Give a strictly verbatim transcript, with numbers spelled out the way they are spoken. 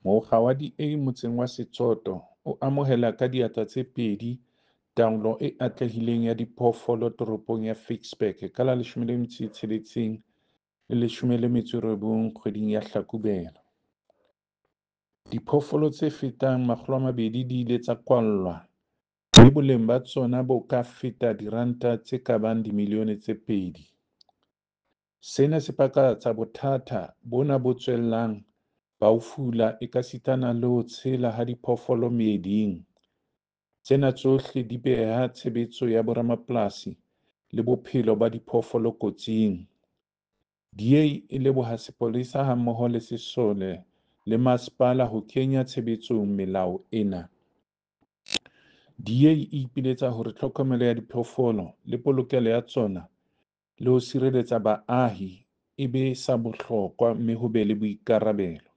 Mokga wa di-A motseng wa Setsoto o amohela ka diatla tse pedi taolo e atlehileng ya diphoofolo toropong ya Ficksburg ka la leshome le metso e tsheletseng le leshome le metso e robong kgweding ya Hlakubele. Diphoofolo tse fetang makgolo a mabedi di ile tsa kwallwa, mme boleng ba tsona bo ka feta diranta tse kabang dimilione tse pedi. Sena se pakatsa bothata bona bo tswellang ba ho fula ekasitana le ho tshela ha diphoofolo meeding. Tsena tsohle di beha tshebetso ya boramapolasi le bophelo ba diphoofolo kotsing. D A e leboha sepolesa hammoho le sesole le masepala ho kenya tshebetsong melao ena. D A e ipiletsa hore tlhokomelo ya diphoofolo le polokelo ya tsona le ho sireletsa baahi e be sa bohlokwa mme ho be le boikarabelo.